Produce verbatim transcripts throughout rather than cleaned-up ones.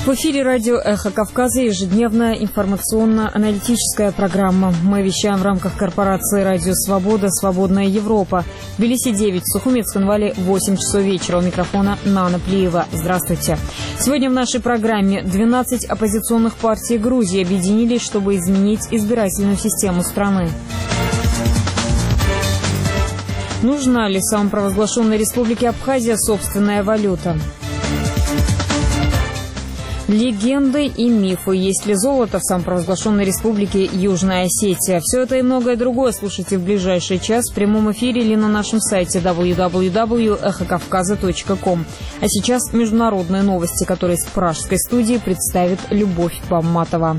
В эфире радио «Эхо Кавказа» ежедневная информационно-аналитическая программа. Мы вещаем в рамках корпорации «Радио Свобода. Свободная Европа». В Тбилиси девять, в Сухумецком-Вале восемь часов вечера. У микрофона Нана Плиева. Здравствуйте. Сегодня в нашей программе двенадцать оппозиционных партий Грузии объединились, чтобы изменить избирательную систему страны. Нужна ли самопровозглашенной республике Абхазия собственная валюта? Легенды и мифы. Есть ли золото в самопровозглашенной республике Южная Осетия? Все это и многое другое слушайте в ближайший час в прямом эфире или на нашем сайте дабл ю дабл ю дабл ю точка эхо кавказа точка ком. А сейчас международные новости, которые из пражской студии представит Любовь Бамматова.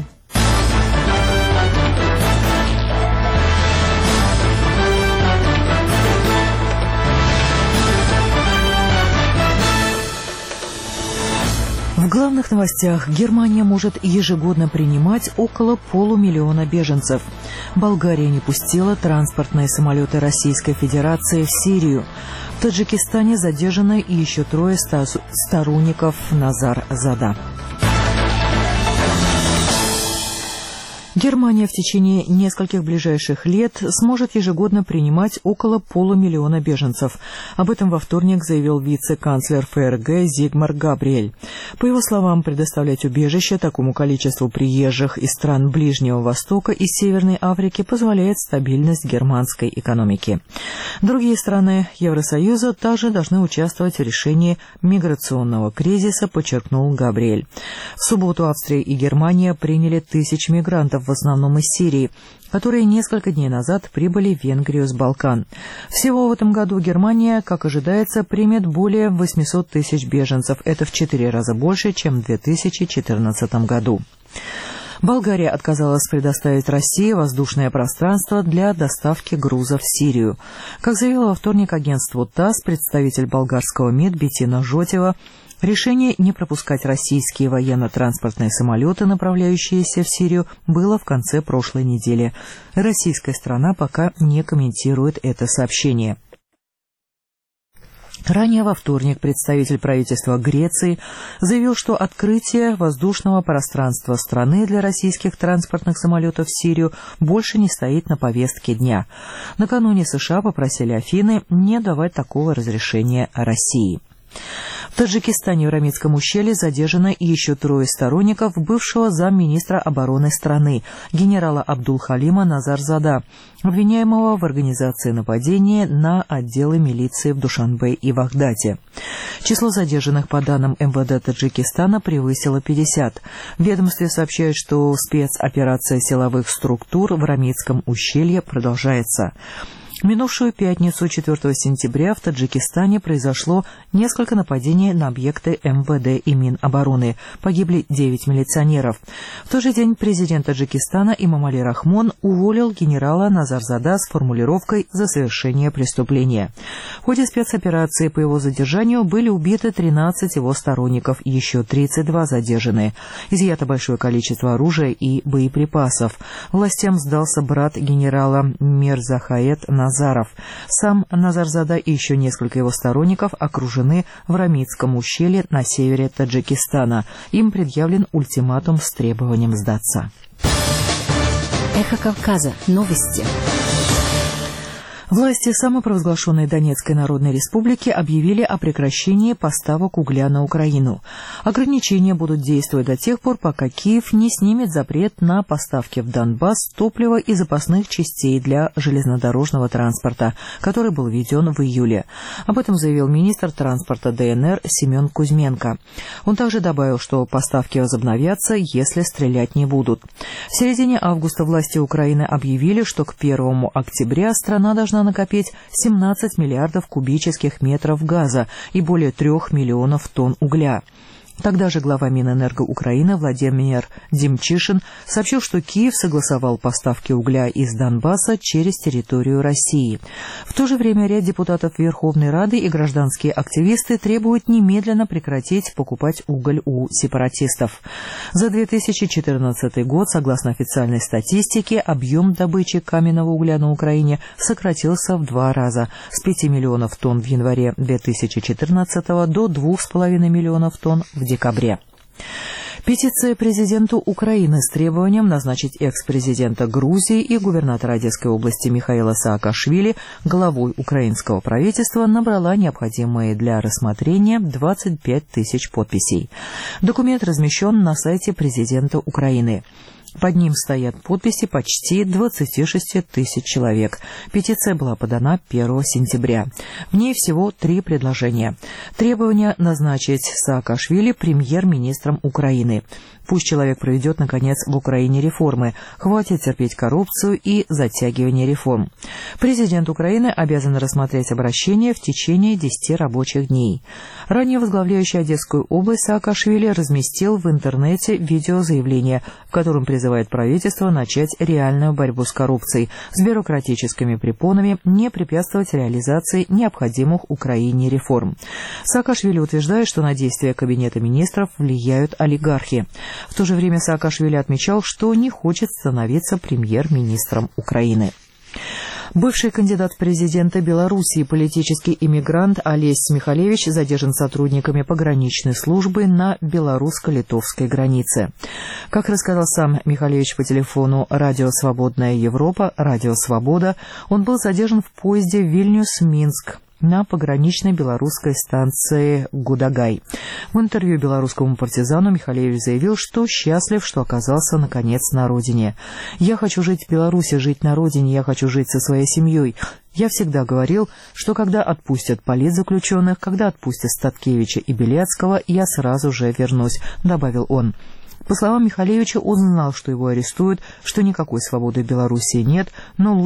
В главных новостях: Германия может ежегодно принимать около полумиллиона беженцев. Болгария не пустила транспортные самолеты Российской Федерации в Сирию. В Таджикистане задержаны еще трое сторонников Назар-Зада. Германия в течение нескольких ближайших лет сможет ежегодно принимать около полумиллиона беженцев. Об этом во вторник заявил вице-канцлер ФРГ Зигмар Габриэль. По его словам, предоставлять убежище такому количеству приезжих из стран Ближнего Востока и Северной Африки позволяет стабильность германской экономики. Другие страны Евросоюза также должны участвовать в решении миграционного кризиса, подчеркнул Габриэль. В субботу Австрия и Германия приняли тысяч мигрантов, в основном из Сирии, которые несколько дней назад прибыли в Венгрию с Балкан. Всего в этом году Германия, как ожидается, примет более восемьсот тысяч беженцев. Это в четыре раза больше, чем в две тысячи четырнадцатом году. Болгария отказалась предоставить России воздушное пространство для доставки грузов в Сирию. Как заявила во вторник агентству ТАСС представитель болгарского МИД Бетина Жотева, решение не пропускать российские военно-транспортные самолеты, направляющиеся в Сирию, было в конце прошлой недели. Российская сторона пока не комментирует это сообщение. Ранее во вторник представитель правительства Греции заявил, что открытие воздушного пространства страны для российских транспортных самолетов в Сирию больше не стоит на повестке дня. Накануне США попросили Афины не давать такого разрешения России. В Таджикистане в Рамитском ущелье задержано еще трое сторонников бывшего замминистра обороны страны, генерала Абдул-Халима Назар-Зада, обвиняемого в организации нападения на отделы милиции в Душанбе и Вахдате. Число задержанных, по данным эм вэ дэ Таджикистана, превысило пятьдесят. В ведомстве сообщают, что спецоперация силовых структур в Рамитском ущелье продолжается. В минувшую пятницу, четвёртого сентября, в Таджикистане произошло несколько нападений на объекты эм вэ дэ и Минобороны. Погибли девять милиционеров. В тот же день президент Таджикистана Эмомали Рахмон уволил генерала Назар-Зада с формулировкой «за совершение преступления». В ходе спецоперации по его задержанию были убиты тринадцать его сторонников, еще тридцать два задержаны. Изъято большое количество оружия и боеприпасов. Властям сдался брат генерала Мирзахаэт Назаров. Назаров. Сам Назар-Зада и еще несколько его сторонников окружены в Рамитском ущелье на севере Таджикистана. Им предъявлен ультиматум с требованием сдаться. Эхо Кавказа. Новости. Власти самопровозглашенной Донецкой Народной Республики объявили о прекращении поставок угля на Украину. Ограничения будут действовать до тех пор, пока Киев не снимет запрет на поставки в Донбасс топлива и запасных частей для железнодорожного транспорта, который был введен в июле. Об этом заявил министр транспорта дэ эн эр Семен Кузьменко. Он также добавил, что поставки возобновятся, если стрелять не будут. В середине августа власти Украины объявили, что к первому октября страна должна накопить семнадцать миллиардов кубических метров газа и более трех миллионов тонн угля. Тогда же глава Минэнерго Украины Владимир Демчишин сообщил, что Киев согласовал поставки угля из Донбасса через территорию России. В то же время ряд депутатов Верховной Рады и гражданские активисты требуют немедленно прекратить покупать уголь у сепаратистов. За две тысячи четырнадцатый год, согласно официальной статистике, объем добычи каменного угля на Украине сократился в два раза – с пяти миллионов тонн в январе две тысячи четырнадцатого до двух с половиной миллионов тонн в декабре. Петиция президенту Украины с требованием назначить экс-президента Грузии и губернатора Одесской области Михаила Саакашвили главой украинского правительства набрала необходимые для рассмотрения двадцать пять тысяч подписей. Документ размещен на сайте президента Украины. Под ним стоят подписи почти двадцати шести тысяч человек. Петиция была подана первого сентября. В ней всего три предложения. Требование назначить Саакашвили премьер-министром Украины. Пусть человек проведет, наконец, в Украине реформы. Хватит терпеть коррупцию и затягивание реформ. Президент Украины обязан рассмотреть обращение в течение десяти рабочих дней. Ранее возглавляющий Одесскую область Саакашвили разместил в интернете видеозаявление, в котором призывает правительство начать реальную борьбу с коррупцией, с бюрократическими препонами, не препятствовать реализации необходимых Украине реформ. Саакашвили утверждает, что на действия Кабинета министров влияют олигархи. В то же время Саакашвили отмечал, что не хочет становиться премьер-министром Украины. Бывший кандидат в президенты Белоруссии, политический иммигрант Олесь Михалевич задержан сотрудниками пограничной службы на белорусско-литовской границе. Как рассказал сам Михалевич по телефону «Радио Свободная Европа», «Радио Свобода», он был задержан в поезде Вильнюс-Минск на пограничной белорусской станции Гудагай. В интервью белорусскому партизану Михалевич заявил, что счастлив, что оказался, наконец, на родине. «Я хочу жить в Беларуси, жить на родине, я хочу жить со своей семьей. Я всегда говорил, что когда отпустят политзаключенных, когда отпустят Статкевича и Белецкого, я сразу же вернусь», — добавил он. По словам Михалевича, он знал, что его арестуют, что никакой свободы в Белоруссии нет, но